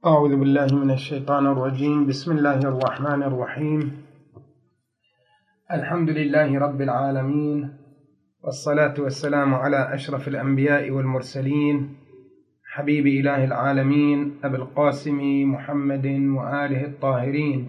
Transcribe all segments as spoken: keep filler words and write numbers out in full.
أعوذ بالله من الشيطان الرجيم. بسم الله الرحمن الرحيم. الحمد لله رب العالمين، والصلاة والسلام على أشرف الأنبياء والمرسلين، حبيب إله العالمين أبي القاسم محمد وآله الطاهرين،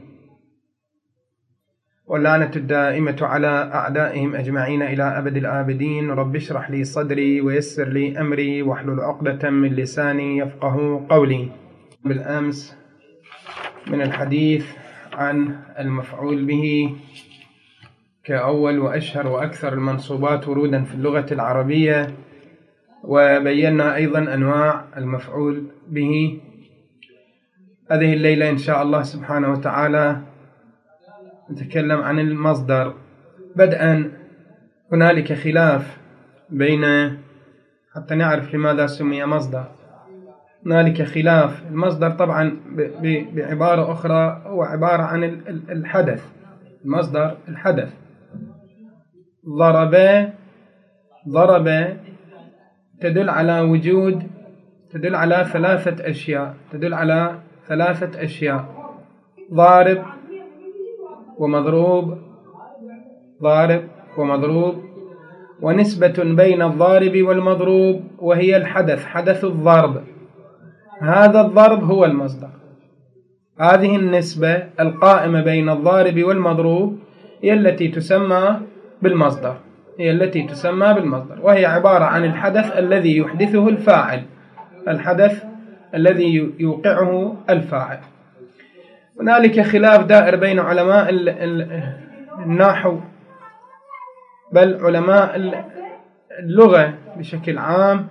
واللعنة الدائمة على أعدائهم أجمعين إلى أبد الآبدين. رب اشرح لي صدري ويسر لي أمري واحلل عقدة من لساني يفقه قولي. بالأمس من الحديث عن المفعول به كأول وأشهر وأكثر المنصوبات ورودا في اللغة العربية، وبينا أيضا أنواع المفعول به. هذه الليلة إن شاء الله سبحانه وتعالى نتكلم عن المصدر. بدءا هنالك خلاف بين حتى نعرف لماذا سمي مصدر. هنالك خلاف. المصدر طبعا بعبارة أخرى هو عبارة عن الحدث. المصدر الحدث. ضرب ضرب تدل على وجود تدل على ثلاثة أشياء تدل على ثلاثة أشياء ضارب ومضروب ضارب ومضروب ونسبة بين الضارب والمضروب، وهي الحدث، حدث الضرب. هذا الضرب هو المصدر. هذه النسبة القائمة بين الضارب والمضروب هي التي تسمى بالمصدر هي التي تسمى بالمصدر وهي عبارة عن الحدث الذي يحدثه الفاعل الحدث الذي يوقعه الفاعل. هنالك خلاف دائر بين علماء النحو، بل علماء اللغة بشكل عام،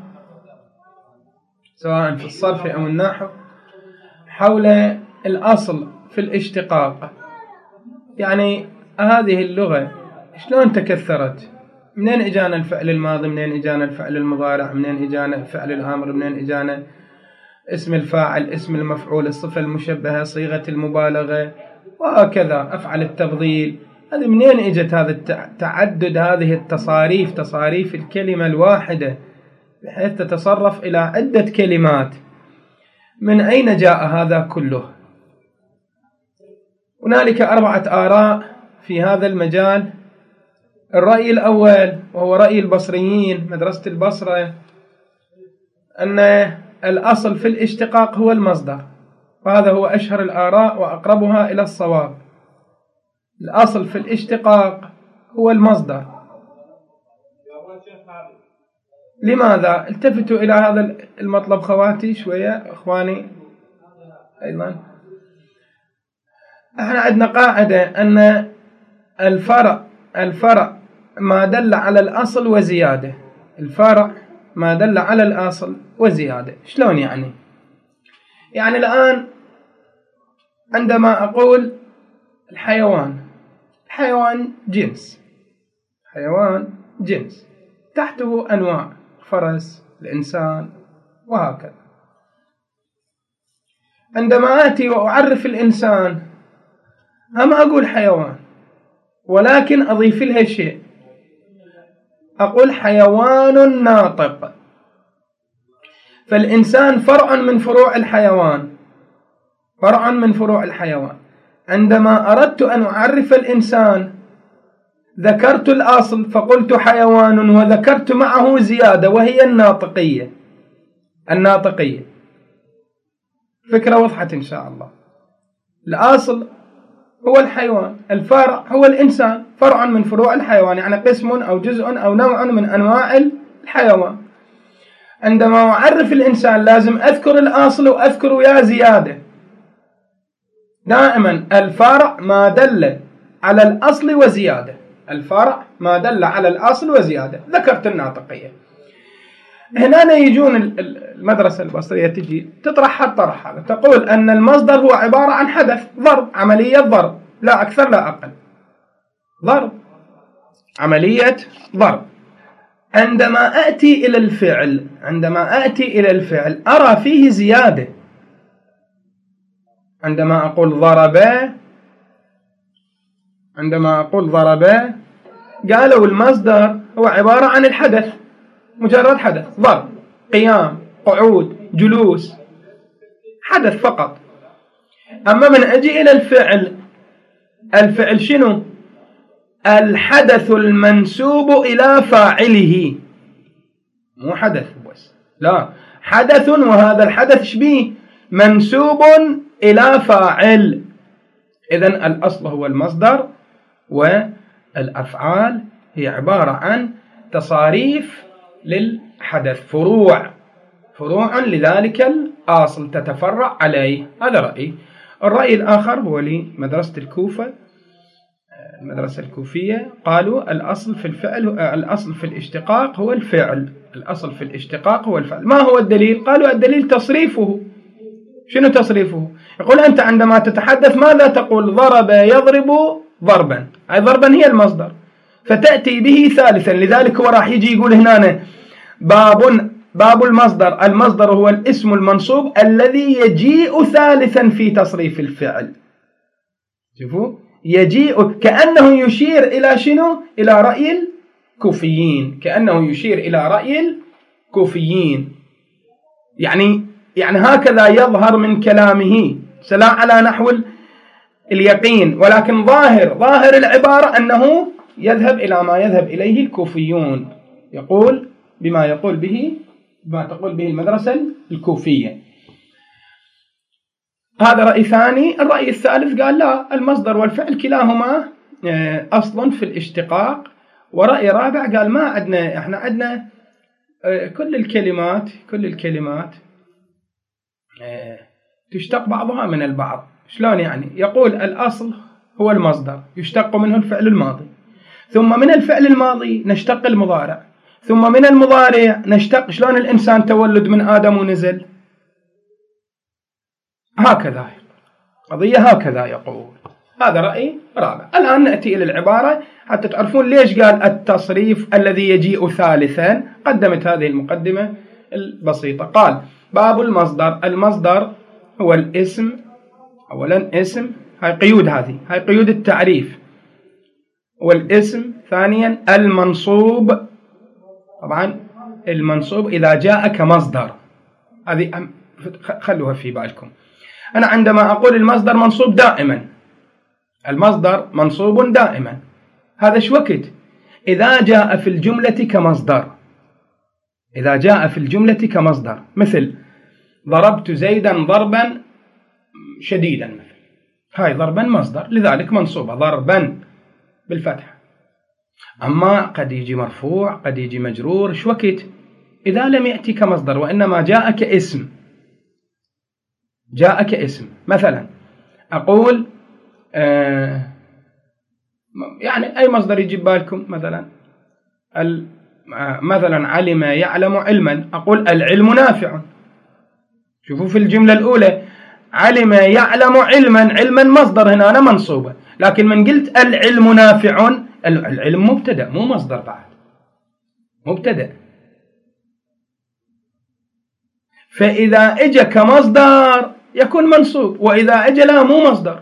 سواء في الصرف أو النحو، حول الأصل في الاشتقاق. يعني هذه اللغة شلون تكثرت؟ منين اجانا الفعل الماضي؟ منين اجانا الفعل المضارع؟ منين اجانا فعل الامر؟ منين اجانا اسم الفاعل، اسم المفعول، الصفة المشبهة، صيغة المبالغة، وهكذا أفعل التفضيل. هذه منين اجت هذا التعدد، هذه التصاريف، تصاريف الكلمة الواحدة بحيث تتصرف إلى عدة كلمات؟ من أين جاء هذا كله؟ هنالك أربعة آراء في هذا المجال. الرأي الأول وهو رأي البصريين، مدرسة البصرة، أن الأصل في الاشتقاق هو المصدر، وهذا هو أشهر الآراء وأقربها إلى الصواب. الأصل في الاشتقاق هو المصدر. لماذا؟ التفتوا إلى هذا المطلب خواتي شوية إخواني. أيضا احنا عندنا قاعدة أن الفرع الفرع ما دل على الأصل وزيادة. الفرع ما دل على الأصل وزيادة. شلون يعني؟ يعني الآن عندما أقول الحيوان، الحيوان جنس، حيوان جنس تحته أنواع، فرس، الإنسان، وهكذا. عندما آتي وأعرف الإنسان هم أقول حيوان، ولكن أضيف لها شيء، أقول حيوان ناطق. فالإنسان فرع من فروع الحيوان، فرع من فروع الحيوان. عندما أردت أن أعرف الإنسان ذكرت الأصل فقلت حيوان، وذكرت معه زيادة وهي الناطقية. الناطقية فكرة وضحت إن شاء الله. الأصل هو الحيوان، الفرع هو الإنسان، فرع من فروع الحيوان، يعني قسم أو جزء أو نوع من أنواع الحيوان. عندما أعرف الإنسان لازم أذكر الأصل وأذكر وياه زيادة. دائما الفرع ما دل على الأصل وزيادة، الفرع ما دل على الأصل وزيادة. ذكرت الناطقية. هنا يجون المدرسة البصرية تجي تطرح الطرح هذا، تقول أن المصدر هو عبارة عن حدث، ضرب، عملية ضرب، لا أكثر لا أقل. ضرب، عملية ضرب. عندما أتي إلى الفعل عندما أتي إلى الفعل أرى فيه زيادة. عندما أقول ضرب عندما أقول ضرب قالوا المصدر هو عبارة عن الحدث، مجرد حدث، ضرب، قيام، قعود، جلوس، حدث فقط. أما من أجي إلى الفعل، الفعل شنو؟ الحدث المنسوب إلى فاعله، مو حدث بس، لا، حدث، وهذا الحدث شبيه منسوب إلى فاعل. إذن الأصل هو المصدر، والأفعال هي عبارة عن تصاريف للحدث، فروع فروع لذلك الأصل تتفرع عليه. هذا رأيي. الرأي الآخر هو لمدرسة الكوفة، المدرسة الكوفية، قالوا الأصل في الفعل، الأصل في الاشتقاق هو الفعل، الأصل في الاشتقاق هو الفعل. ما هو الدليل؟ قالوا الدليل تصريفه. شنو تصريفه؟ يقول أنت عندما تتحدث ماذا تقول؟ ضرب يضرب ضربا، أي ضربا هي المصدر، فتأتي به ثالثا. لذلك هو راح يجي يقول هنا باب باب المصدر، المصدر هو الاسم المنصوب الذي يجيء ثالثا في تصريف الفعل. شوفوا، يجيء، كأنه يشير إلى شنو؟ إلى رأي الكوفيين، كأنه يشير إلى رأي الكوفيين. يعني يعني هكذا يظهر من كلامه، سلا على نحو اليقين، ولكن ظاهر ظاهر العبارة أنه يذهب إلى ما يذهب إليه الكوفيون، يقول بما يقول به بما تقول به المدرسة الكوفية. هذا رأي ثاني. الرأي الثالث قال لا، المصدر والفعل كلاهما أصل في الاشتقاق. ورأي رابع قال ما عندنا، احنا عندنا كل الكلمات كل الكلمات تشتق بعضها من البعض. شلون يعني؟ يقول الأصل هو المصدر، يشتق منه الفعل الماضي، ثم من الفعل الماضي نشتق المضارع، ثم من المضارع نشتق، شلون الإنسان تولد من آدم ونزل، هكذا قضية، هكذا يقول. هذا رأي رابع. الآن نأتي إلى العبارة حتى تعرفون ليش قال التصريف الذي يجيء ثالثا. قدمت هذه المقدمة البسيطة. قال باب المصدر، المصدر هو الاسم، أولا اسم، هاي قيود، هذه هاي قيود التعريف، والاسم. ثانيا المنصوب، طبعا المنصوب إذا جاء كمصدر، هذه خلوها في بالكم. أنا عندما أقول المصدر منصوب دائما، المصدر منصوب دائما، هذا شو وقت؟ إذا جاء في الجملة كمصدر، إذا جاء في الجملة كمصدر، مثل ضربت زيدا ضربا شديدا مثلا، هاي ضربا مصدر، لذلك منصوبة ضربا بالفتح. أما قد يجي مرفوع، قد يجي مجرور، شو وقت؟ إذا لم يأتي كمصدر وإنما جاء كاسم، جاء كاسم. مثلا أقول آه يعني أي مصدر يجيب بالكم، مثلا مثلا علم يعلم علما، أقول العلم نافع. شوفوا في الجملة الأولى علم يعلم علما، علما مصدر هنا أنا منصوبة، لكن من قلت العلم نافع، العلم مبتدأ مو مصدر، بعد مبتدأ. فإذا اجى كمصدر يكون منصوب، وإذا اجى لا مو مصدر.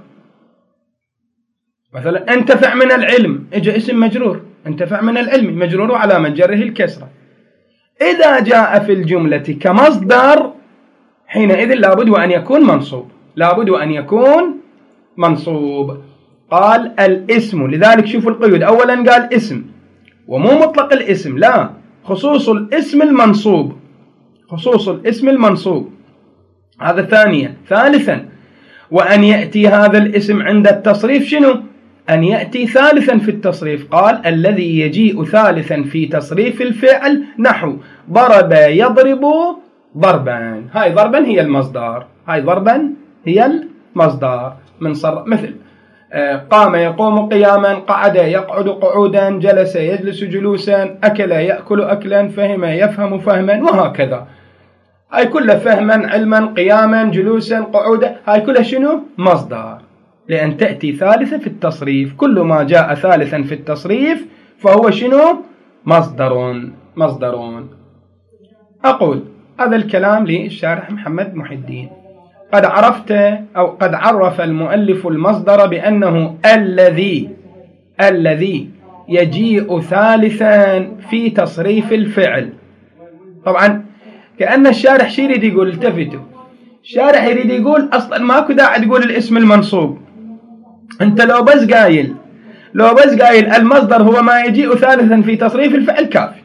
مثلا انتفع من العلم، اجى اسم مجرور، انتفع من العلم مجرور على من جره الكسرة. إذا جاء في الجملة كمصدر حينئذ لابد أن يكون منصوب، لابد أن يكون منصوب. قال الاسم، لذلك شوفوا القيود. أولا قال اسم، ومو مطلق الاسم، لا، خصوص الاسم المنصوب، خصوص الاسم المنصوب، هذا ثانيا. ثالثا وأن يأتي هذا الاسم عند التصريف شنو؟ أن يأتي ثالثا في التصريف. قال الذي يجيء ثالثا في تصريف الفعل، نحو ضرب يضرب ضربا، هاي ضربا هي المصدر، هاي ضربا هي المصدر من صر. مثل قام يقوم قياما، قعد يقعد قعودا، جلس يجلس جلوسا، أكل يأكل أكلا، فهم يفهم فهما، وهكذا. هاي كلها فهما، علما، قياما، جلوسا، قعودا، هاي كلها شنو؟ مصدر، لأن تأتي ثالثة في التصريف. كل ما جاء ثالثا في التصريف فهو شنو؟ مصدر، مصدر. أقول هذا الكلام للشارح محمد محي الدين. قد عرفت أو قد عرف المؤلف المصدر بأنه الذي الذي يجيء ثالثا في تصريف الفعل. طبعا كأن الشارح شي يريد يقول، التفتوا، الشارح يريد يقول أصلا ماكو داعي تقول الاسم المنصوب، أنت لو بس قايل لو بس قايل المصدر هو ما يجيء ثالثا في تصريف الفعل كافي،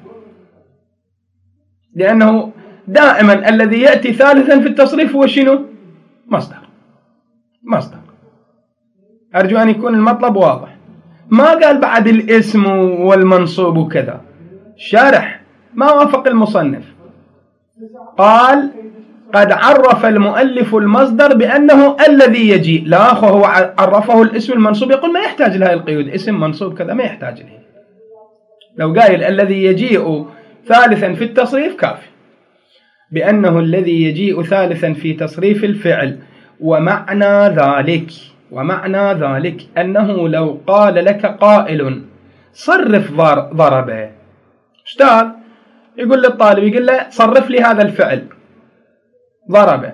لأنه دائما الذي يأتي ثالثا في التصريف هو شنو؟ مصدر. مصدر. أرجو أن يكون المطلب واضح. ما قال بعد الاسم والمنصوب وكذا. الشارح ما وافق المصنف، قال قد عرف المؤلف المصدر بأنه الذي يجيء. لا أخو هو عرفه الاسم المنصوب، يقول ما يحتاج لهذه القيود، اسم منصوب كذا ما يحتاج له. لو قايل الذي يجيء ثالثا في التصريف كافي، بأنه الذي يجيء ثالثا في تصريف الفعل. ومعنى ذلك ومعنى ذلك أنه لو قال لك قائل صرف ضرب، أستاذ يقول للطالب يقول له صرف لي هذا الفعل ضرب،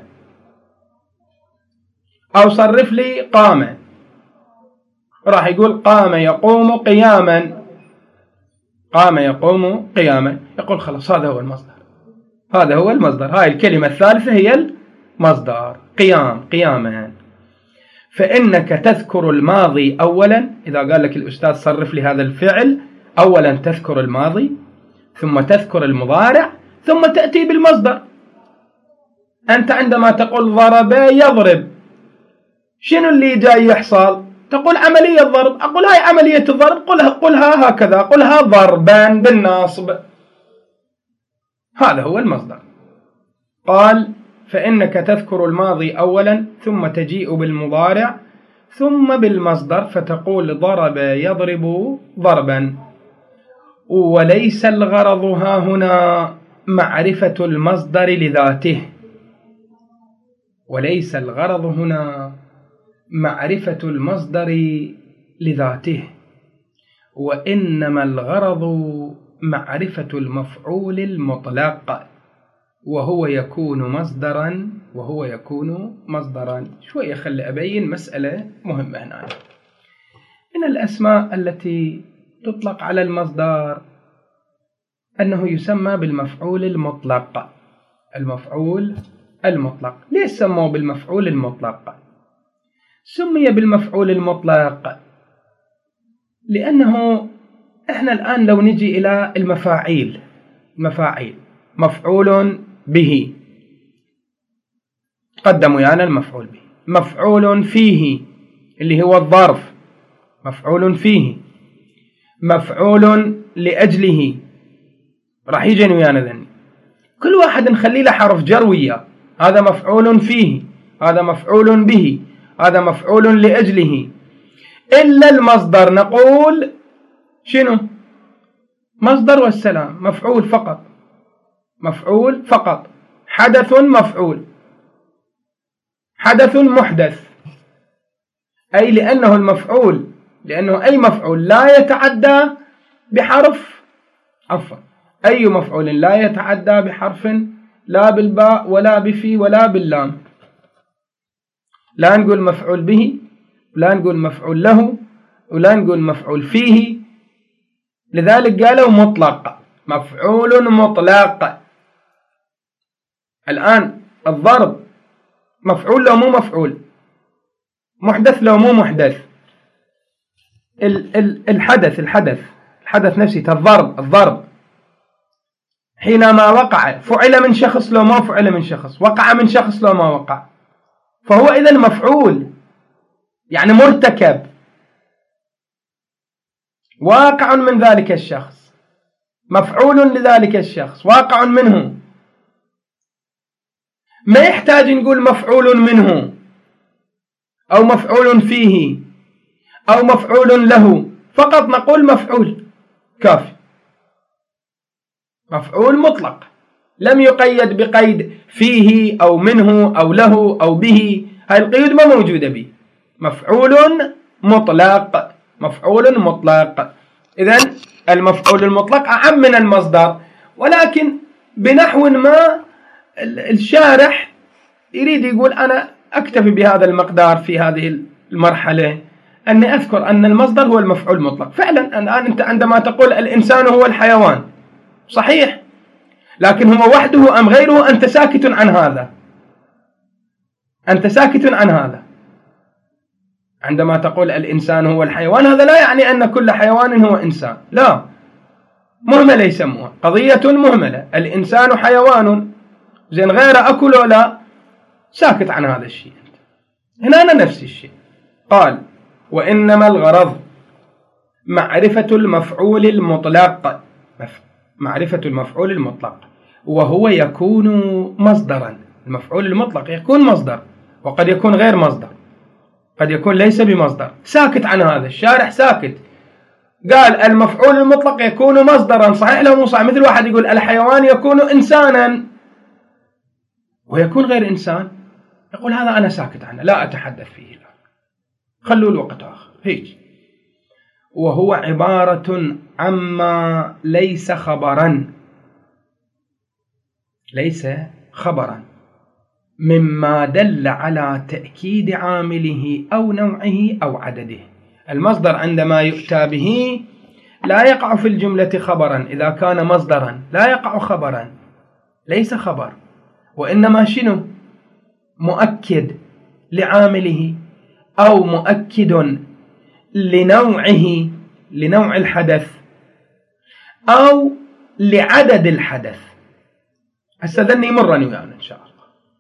أو صرف لي قام، راح يقول قام يقوم قياما، قام يقوم قياما، يقول خلاص هذا هو المصدر، هذا هو المصدر، هاي الكلمة الثالثة هي المصدر، قيام قياما. فإنك تذكر الماضي أولا، إذا قال لك الأستاذ صرف لي هذا الفعل، أولا تذكر الماضي، ثم تذكر المضارع، ثم تأتي بالمصدر. أنت عندما تقول ضرب يضرب، شنو اللي جاي يحصل؟ تقول عملية ضرب، أقول هاي عملية الضرب، قلها, قلها هكذا، قلها ضربا بالناصب، هذا هو المصدر. قال فإنك تذكر الماضي أولا، ثم تجيء بالمضارع، ثم بالمصدر، فتقول ضرب يضرب ضربا. وليس الغرض ها هنا معرفة المصدر لذاته، وليس الغرض هنا معرفة المصدر لذاته، وإنما الغرض معرفة المفعول المطلق، وهو يكون مصدرا وهو يكون مصدرا. شوية خلي أبين مسألة مهمة هنا. من الأسماء التي تطلق على المصدر أنه يسمى بالمفعول المطلق. المفعول المطلق، ليش سموه بالمفعول المطلق؟ سمي بالمفعول المطلق لأنه إحنا الآن لو نجي إلى المفاعيل، مفاعيل مفعول به، قدموا يعني المفعول به، مفعول فيه اللي هو الظرف، مفعول فيه، مفعول لأجله، راح يجي ويانا ذني، كل واحد نخلي له حرف جر وياه، هذا مفعول فيه، هذا مفعول به، هذا مفعول لأجله. إلا المصدر نقول شنو؟ مصدر والسلام، مفعول فقط، مفعول فقط، حدث مفعول، حدث محدث، أي لأنه المفعول، لأنه أي مفعول لا يتعدى بحرف، عفوا أي مفعول لا يتعدى بحرف، لا بالباء ولا بفي ولا باللام، لا نقول مفعول به، لا نقول مفعول له، ولا نقول مفعول فيه. لذلك قالوا مطلق، مفعول مطلق. الآن الضرب مفعول لو مو مفعول، محدث لو مو محدث، الحدث الحدث الحدث نفسه الضرب الضرب حينما وقع فعل من شخص لو ما فعل من شخص، وقع من شخص لو ما وقع، فهو إذن مفعول يعني مرتكب، واقع من ذلك الشخص، مفعول لذلك الشخص، واقع منه. ما يحتاج نقول مفعول منه أو مفعول فيه أو مفعول له، فقط نقول مفعول كافي، مفعول مطلق، لم يقيد بقيد فيه أو منه أو له أو به، هاي القيود ما موجودة به، مفعول مطلق، مفعول مطلق. إذن المفعول المطلق أعم من المصدر، ولكن بنحو ما الشارح يريد يقول أنا أكتفي بهذا المقدار في هذه المرحلة، أني أذكر أن المصدر هو المفعول المطلق. فعلا الآن أنت عندما تقول الإنسان هو الحيوان صحيح، لكن هو وحده أم غيره، أنت ساكت عن هذا، أنت ساكت عن هذا. عندما تقول الإنسان هو الحيوان، هذا لا يعني أن كل حيوان هو إنسان، لا، مهملة يسموها، قضية مهملة. الإنسان حيوان، زين غير أكل ولا، ساكت عن هذا الشيء. هنا أنا نفس الشيء. قال وإنما الغرض معرفة المفعول المطلق، معرفة المفعول المطلق، وهو يكون مصدرا. المفعول المطلق يكون مصدر، وقد يكون غير مصدر، قد يكون ليس بمصدر. ساكت عن هذا، الشارح ساكت. قال المفعول المطلق يكون مصدرا، صحيح لو مو صحيح؟ مثل واحد يقول الحيوان يكون إنسانا ويكون غير إنسان، يقول هذا أنا ساكت عنه، لا أتحدث فيه الآن، خلوا الوقت آخر. هيك. وهو عبارة عما ليس خبرا، ليس خبرا، مما دل على تأكيد عامله أو نوعه أو عدده. المصدر عندما يؤتى به لا يقع في الجملة خبرا، إذا كان مصدرا لا يقع خبرا، ليس خبر، وإنما شنو؟ مؤكد لعامله أو مؤكد لنوعه، لنوع الحدث، أو لعدد الحدث. هسه ذني يمرني ويانا إن شاء الله.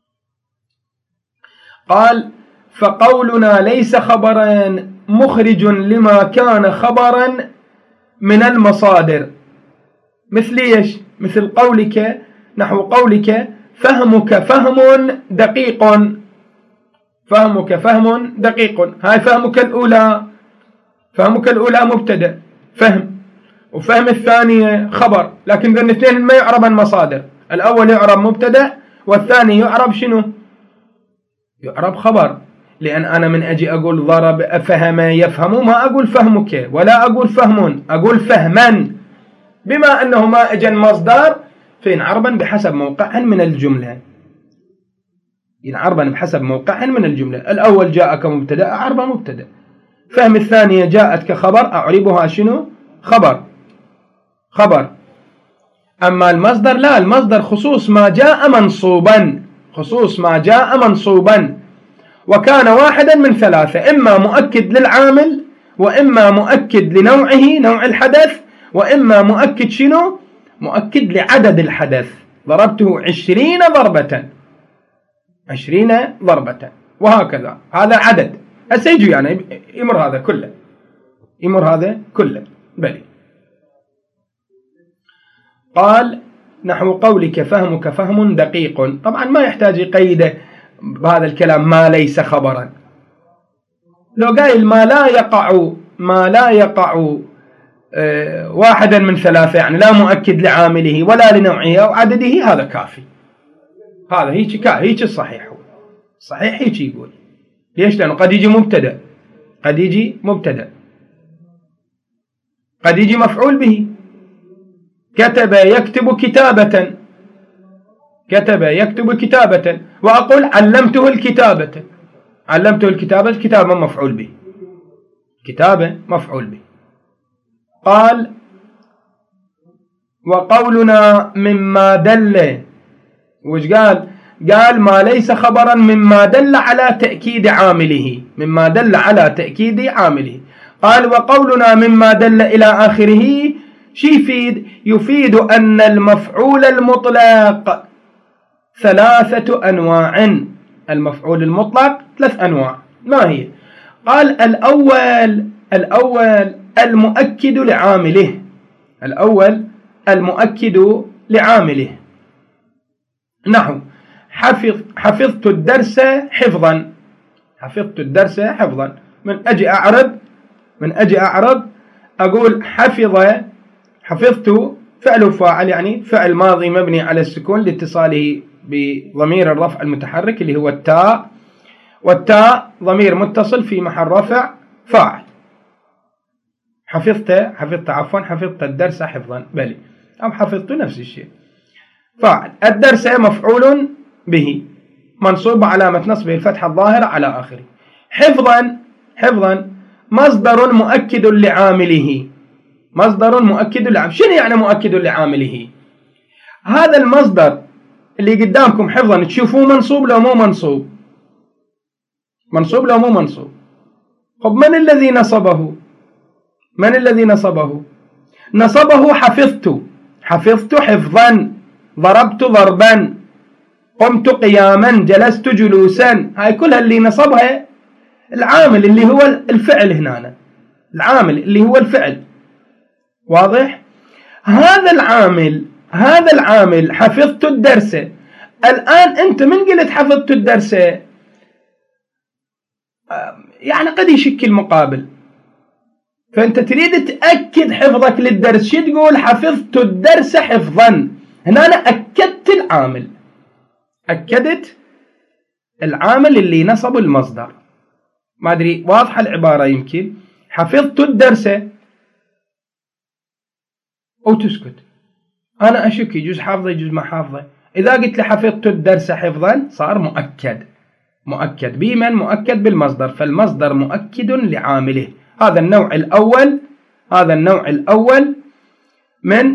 قال فقولنا ليس خبرا مخرج لما كان خبرا من المصادر. مثل ايش؟ مثل قولك، نحو قولك فهمك فهم دقيق، فهمك فهم دقيق. هاي فهمك الأولى، فهمك الأولى مبتدأ فهم، وفهم الثانية خبر، لكن ذن الاثنين ما يعربن مصادر. الأول يعرب مبتدأ والثاني يعرب شنو؟ يعرب خبر. لأن أنا من أجي أقول ضرب أفهم يفهم، ما أقول فهمك ولا أقول فهم، أقول فهما، بما أنه ما أجن مصدر فينعربا بحسب موقع من الجملة، ينعربا بحسب موقع من الجملة. الأول جاء كمبتدأ أعربه مبتدأ، فهم الثانية جاءت كخبر أعربها شنو؟ خبر، خبر. أما المصدر لا، المصدر خصوص ما جاء منصوبا، خصوص ما جاء منصوبا، وكان واحدا من ثلاثة، إما مؤكد للعامل، وإما مؤكد لنوعه نوع الحدث، وإما مؤكد شنو؟ مؤكد لعدد الحدث. ضربته عشرين ضربة، عشرين ضربة، وهكذا. هذا عدد. هسه يجي يعني يمر هذا كله، يمر هذا كله. بلي. قال نحو قولك فهمك فهم دقيق. طبعا ما يحتاج يقيده بهذا الكلام ما ليس خبرا. لو قايل ما لا يقع، ما لا يقع اه واحدا من ثلاثة، يعني لا مؤكد لعامله ولا لنوعه أو عدده، هذا كافي. هذا هيك هيك الصحيح، هو صحيح هيك يقول. ليش؟ لأنه قد يجي مبتدأ، قد يجي مبتدأ، قد يجي مفعول به. كتب يكتب كتابة، كتب يكتب كتابة، وأقول علمته الكتابة، علمته الكتابة، الكتابة مفعول به، كتابة مفعول به. قال وقولنا مما دل، وش قال؟ قال ما ليس خبرا مما دل على تأكيد عامله، مما دل على تأكيد عامله. قال وقولنا مما دل إلى آخره شي يفيد؟ يفيد أن المفعول المطلق ثلاثة أنواع. المفعول المطلق ثلاث أنواع. ما هي؟ قال الأول، الأول المؤكد لعامله، الأول المؤكد لعامله. نحو حفظ حفظت الدرس حفظا، حفظت الدرس حفظا. من أجي أعرب، من أجي أعرب أقول حفظ، حفظت فعل فاعل، يعني فعل ماضي مبني على السكون لاتصاله بضمير الرفع المتحرك اللي هو التاء، والتاء ضمير متصل في محل رفع فاعل. حفظت، حفظت عفوا حفظت الدرس حفظا، بلي، أو حفظت نفس الشيء فاعل. الدرس مفعول به منصوب علامة نصبه الفتحة الظاهرة على آخره. حفظا، حفظا مصدر مؤكد لعامله، مصدر مؤكد لعامله. شنو يعني مؤكد لعامله؟ هذا المصدر اللي قدامكم حفظا تشوفوه منصوب لو مو منصوب؟ منصوب لو مو منصوب؟ طب من الذي نصبه؟ من الذي نصبه؟ نصبه حفظت، حفظت حفظا، ضربت ضربا، قمت قياما، جلست جلوسا. هاي كلها اللي نصبها العامل اللي هو الفعل هنا، العامل اللي هو الفعل. واضح؟ هذا العامل هذا العامل حفظت الدرس. الآن أنت من قلت حفظت الدرس يعني قد يشكل مقابل، فأنت تريد تأكد حفظك للدرس. شو تقول؟ حفظت الدرس حفظا. هنا أنا أكدت العامل، أكدت العامل اللي نصب المصدر. ما أدري واضحة العبارة؟ يمكن حفظت الدرس أو تسكت. أنا أشك يجوز حافظة يجوز ما حافظة. إذا قلت لي حفظت الدرس حفظا صار مؤكد، مؤكد بمن؟ مؤكد بالمصدر، فالمصدر مؤكد لعامله. هذا النوع الأول، هذا النوع الأول من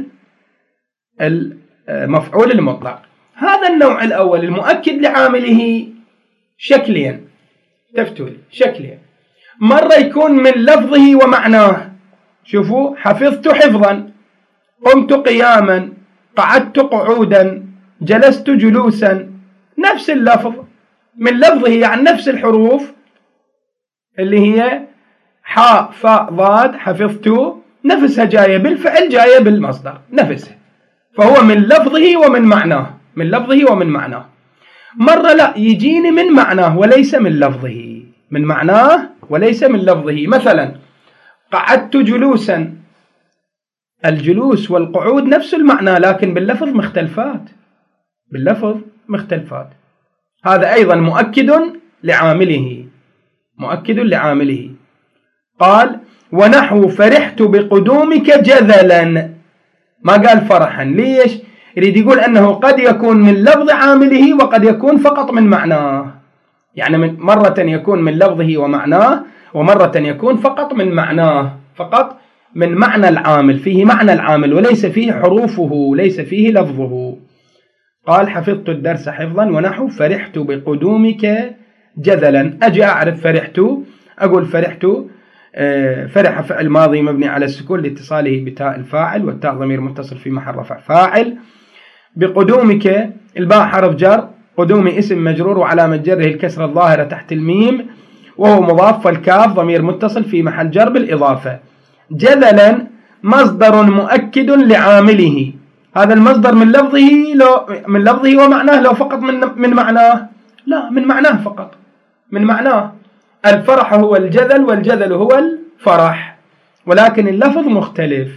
المفعول المطلق. هذا النوع الأول المؤكد لعامله شكلين، تفتولي شكلين. مرة يكون من لفظه ومعناه. شوفوا، حفظت حفظا، قمت قياما، قعدت قعودا، جلست جلوسا، نفس اللفظ من لفظه، يعني نفس الحروف اللي هي حاء فاء ضاد. حفظت نفسها جاية بالفعل، جاية بالمصدر نفسها، فهو من لفظه ومن معناه، من لفظه ومن معناه. مرة لا، يجيني من معناه وليس من لفظه، من معناه وليس من لفظه. مثلا قعدت جلوسا، الجلوس والقعود نفس المعنى لكن باللفظ مختلفات، باللفظ مختلفات. هذا أيضا مؤكد لعامله، مؤكد لعامله. قال ونحو فرحت بقدومك جذلا، ما قال فرحا. ليش؟ يريد يقول أنه قد يكون من لفظ عامله وقد يكون فقط من معناه، يعني من مرة يكون من لفظه ومعناه، ومرة يكون فقط من معناه، فقط من معنى العامل، فيه معنى العامل وليس فيه حروفه، ليس فيه لفظه. قال حفظت الدرس حفظا ونحو فرحت بقدومك جذلا. أجي أعرف فرحت، أقول فرحت فرح فعل ماضي مبني على السكون لاتصاله بتاء الفاعل، والتاء ضمير متصل في محل رفع فاعل. بقدومك الباء حرف جر، قدوم اسم مجرور وعلامة جره الكسرة الظاهرة تحت الميم وهو مضاف، والكاف ضمير متصل في محل جر بالإضافة. جذلا مصدر مؤكد لعامله. هذا المصدر من لفظه لو من لفظه ومعناه لو فقط من من معناه؟ لا، من معناه فقط، من معناه. الفرح هو الجذل والجذل هو الفرح، ولكن اللفظ مختلف.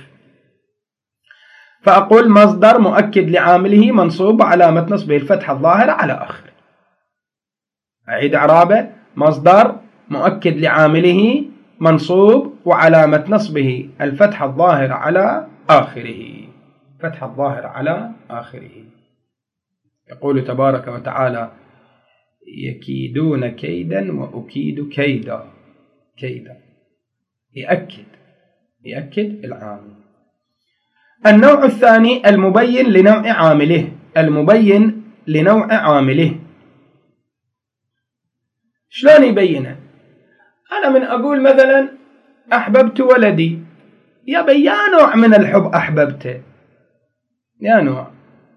فأقول مصدر مؤكد لعامله منصوب وعلامة نصبه الفتحة الظاهرة على آخره. أعيد إعرابه: مصدر مؤكد لعامله منصوب وعلامة نصبه الفتحة الظاهرة على آخره، فتحة الظاهرة على آخره. يقول تبارك وتعالى: يكيدون كيدا وأكيد كيدا. كيدا يأكد، يأكد العامل. النوع الثاني المبين لنوع عامله، المبين لنوع عامله. شلون يبينه؟ أنا من أقول مثلا أحببت ولدي، يا يا نوع من الحب أحببته، يا نوع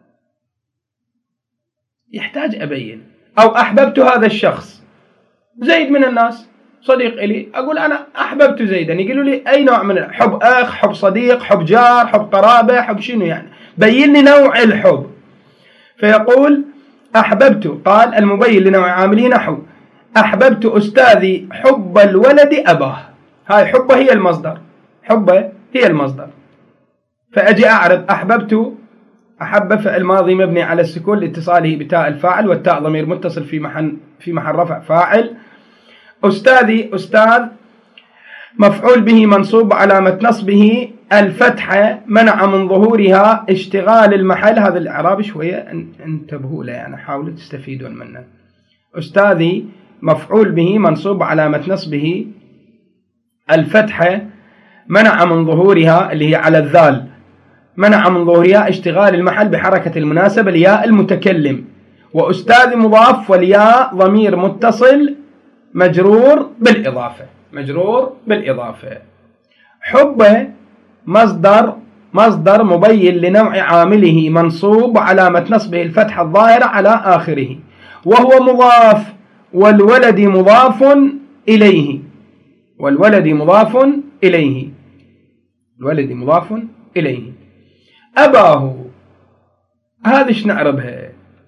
يحتاج أبين. أو أحببت هذا الشخص، زيد من الناس صديق إلي، أقول أنا أحببت زيدا، يقولوا لي أي نوع من الحب؟ أخ، حب صديق، حب جار، حب قرابة، حب شنو يعني؟ بين لي نوع الحب. فيقول أحببت، قال المبين لنوع عامله نحو أحببت أستاذي حب الولد أباه. هاي حبه هي المصدر، حبه هي المصدر. فأجي أعرف أحببت، أحب فعل ماضي مبني على السكون لاتصاله بتاء الفاعل، والتاء ضمير متصل في محل في محل رفع فاعل. أستاذي، أستاذ مفعول به منصوب علامة نصبه الفتحة منع من ظهورها اشتغال المحل. هذا الإعراب شوية انتبهوا له، يعني حاولوا تستفيدون منه. أستاذي مفعول به منصوب علامة نصبه الفتحة منع من ظهورها اللي هي على الذال، منع من ظهورها اشتغال المحل بحركة المناسبة الياء المتكلم. وأستاذ مضاف والياء ضمير متصل مجرور بالإضافة، مجرور بالإضافة. حب مصدر مصدر مبين لنوع عامله منصوب وعلامة نصبه الفتحة الظاهرة على آخره، وهو مضاف، والولد مضاف إليه، والولد مضاف إليه، الولد مضاف إليه. أباه، هذه ايش نعربها؟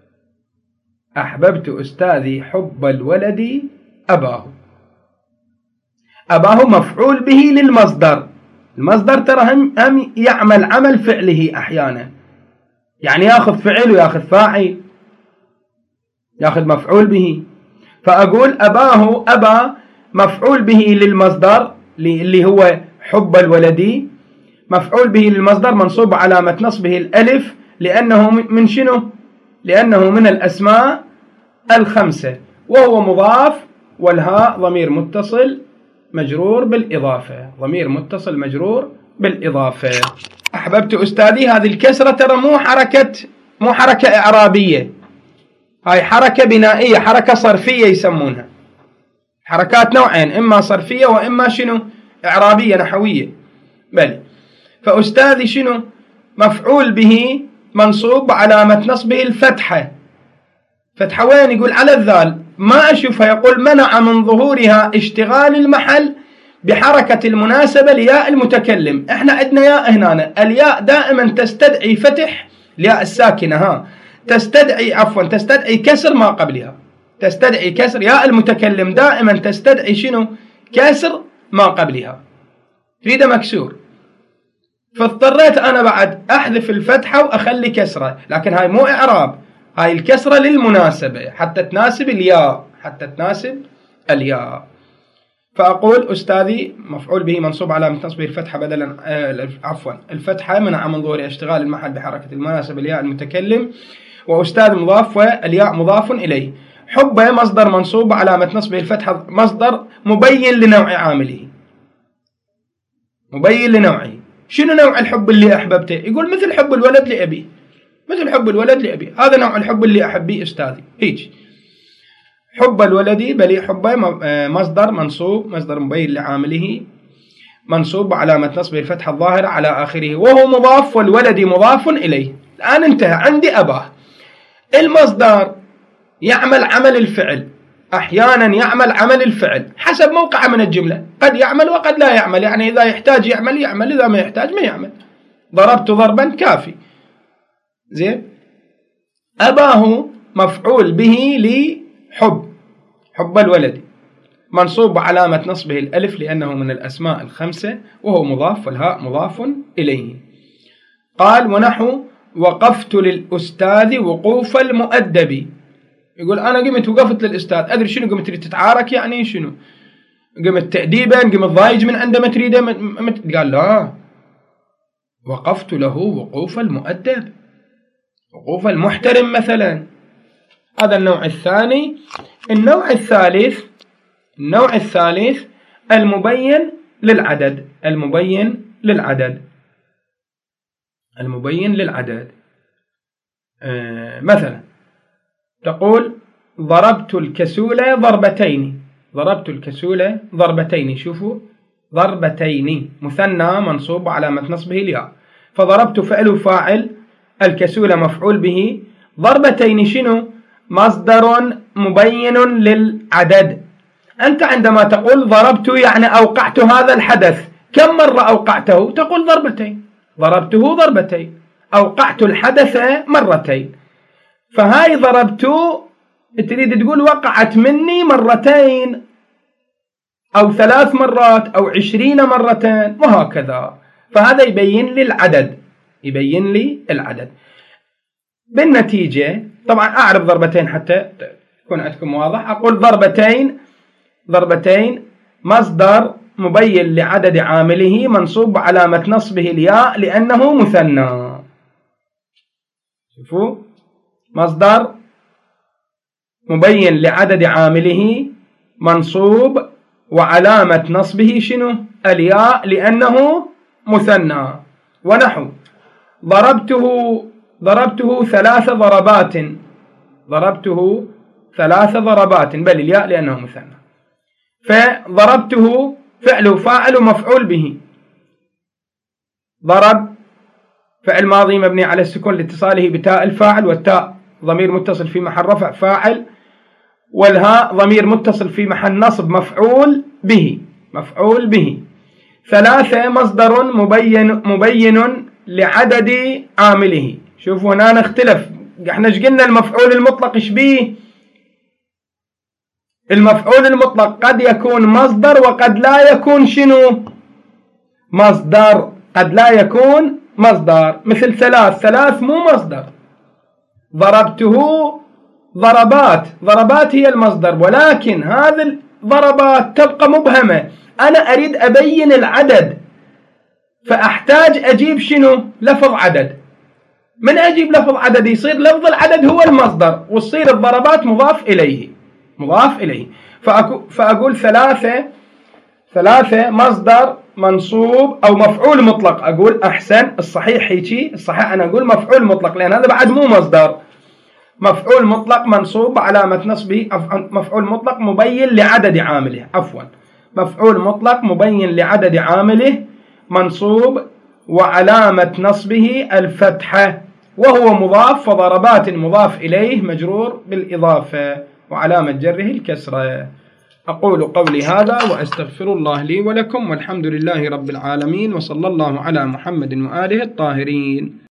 أحببت أستاذي حب الولد أباه. أباه مفعول به للمصدر، المصدر ترى هم, هم يعمل عمل فعله أحيانا، يعني ياخذ فعل وياخذ فاعل، ياخذ مفعول به. فأقول أباه، أبا مفعول به للمصدر اللي هو حب الولد، مفعول به للمصدر منصوب علامة نصبه الألف لأنه من شنو؟ لأنه من الأسماء الخمسة، وهو مضاف، والهاء ضمير متصل مجرور بالإضافة، ضمير متصل مجرور بالإضافة. أحببت أستاذي، هذه الكسرة ترى مو حركة مو حركة إعرابية، هاي حركة بنائية، حركة صرفية يسمونها. حركات نوعين، إما صرفية وإما شنو؟ إعرابية نحوية. بل فأستاذي شنو؟ مفعول به منصوب علامة نصبه الفتحة. فتحة وين؟ يقول على الذال، ما أشوفها، يقول منع من ظهورها اشتغال المحل بحركة المناسبة لياء المتكلم. احنا عندنا ياء هنا، الياء دائما تستدعي فتح، الياء الساكنة ها تستدعي عفوا تستدعي كسر ما قبلها، تستدعي كسر، ياء المتكلم دائما تستدعي شنو؟ كسر ما قبلها، تريد مكسور. فاضطريت أنا بعد أحذف الفتحة وأخلي كسرة، لكن هاي مو إعراب، هاي الكسرة للمناسبة حتى تناسب الياء، حتى تناسب الياء. فأقول أستاذي مفعول به منصوب علامة نصبه الفتحة بدلا آه عفوا الفتحة منع من ظهور اشتغال المحل بحركة المناسبة الياء المتكلم، وأستاذ مضاف والياء مضاف إليه. حب مصدر منصوب علامة نصبه الفتحة، مصدر مبين لنوع عامله، مبين لنوعه. شنو نوع الحب اللي أحببته؟ يقول مثل حب الولد لأبي، مثل حب الولد لأبي، هذا نوع الحب اللي أحبيه أستاذي. هيك حب الولد بلي حبه مصدر منصوب، مصدر مبين لعامله منصوب علامة نصبه الفتحة الظاهرة على آخره، وهو مضاف، والولد مضاف إليه. الآن انتهى عندي أباه. المصدر يعمل عمل الفعل، أحيانا يعمل عمل الفعل حسب موقعه من الجملة، قد يعمل وقد لا يعمل، يعني إذا يحتاج يعمل يعمل، إذا ما يحتاج ما يعمل. ضربت ضربا كافي. زين. أباه مفعول به لحب، حب الولد، منصوب علامة نصبه الألف لأنه من الأسماء الخمسة، وهو مضاف، والهاء مضاف إليه. قال ونحو وقفت للأستاذ وقوف المؤدب. يقول أنا قمت وقفت للأستاذ، أدري شنو قمت تريد تتعارك، يعني شنو قمت تأديبا، قمت ضايج من عنده ما تريده. قال لا، وقفت له وقوف المؤدب، وقوف المحترم مثلا. هذا النوع الثاني. النوع الثالث النوع الثالث المبين للعدد، المبين للعدد المبين للعدد. آه مثلا تقول ضربت الكسولة ضربتين، ضربت الكسولة ضربتين، شوفوا ضربتين مثنى منصوب علامة نصبه الياء، فضربت فعل وفاعل، الكسولة مفعول به، ضربتين شنو؟ مصدر مبين للعدد. أنت عندما تقول ضربت يعني أوقعت هذا الحدث، كم مرة أوقعته؟ تقول ضربتين، ضربته ضربتين، أوقعت الحدث مرتين. فهاي ضربت تريد تقول وقعت مني مرتين أو ثلاث مرات أو عشرين مرتين وهكذا. فهذا يبين لي العدد، يبين لي العدد. بالنتيجة طبعا أعرف ضربتين حتى يكون عندكم واضح. أقول ضربتين، ضربتين مصدر مبين لعدد عامله منصوب علامة نصبه الياء لأنه مثنى. شوفوا، مصدر مبين لعدد عامله منصوب وعلامة نصبه شنو؟ الياء لأنه مثنى. ونحو ضربته ضربته ثلاث ضربات، ضربته ثلاث ضربات، بل الياء لأنه مثنى. فضربته فعل فاعل ومفعول به. ضرب فعل ماضي مبني على السكون لاتصاله بتاء الفاعل، والتاء ضمير متصل في محل رفع فاعل، والهاء ضمير متصل في محل نصب مفعول به مفعول به. ثلاثة مصدر مبين مبين لعدد عامله. شوفوا هنا نختلف، احنا ايش قلنا؟ المفعول المطلق ايش بيه؟ المفعول المطلق قد يكون مصدر وقد لا يكون شنو؟ مصدر. قد لا يكون مصدر، مثل ثلاث. ثلاث مو مصدر. ضربته ضربات. ضربات هي المصدر، ولكن هذه الضربات تبقى مبهمة. أنا أريد أبين العدد، فأحتاج أجيب شنو؟ لفظ عدد. من أجيب لفظ عدد يصير لفظ العدد هو المصدر، وتصير الضربات مضاف إليه مضاف إليه. فأقول ثلاثة ثلاثة مصدر منصوب أو مفعول مطلق. أقول أحسن، الصحيح هيجي، الصحيح أنا أقول مفعول مطلق، لأن هذا بعد مو مصدر. مفعول مطلق منصوب علامة نصبه، مفعول مطلق مبين لعدد عامله، عفوا مفعول مطلق مبين لعدد عامله منصوب وعلامة نصبه الفتحة، وهو مضاف، فضربات مضاف إليه مجرور بالإضافة وعلامة جره الكسرة. أقول قولي هذا وأستغفر الله لي ولكم، والحمد لله رب العالمين، وصلى الله على محمد وآله الطاهرين.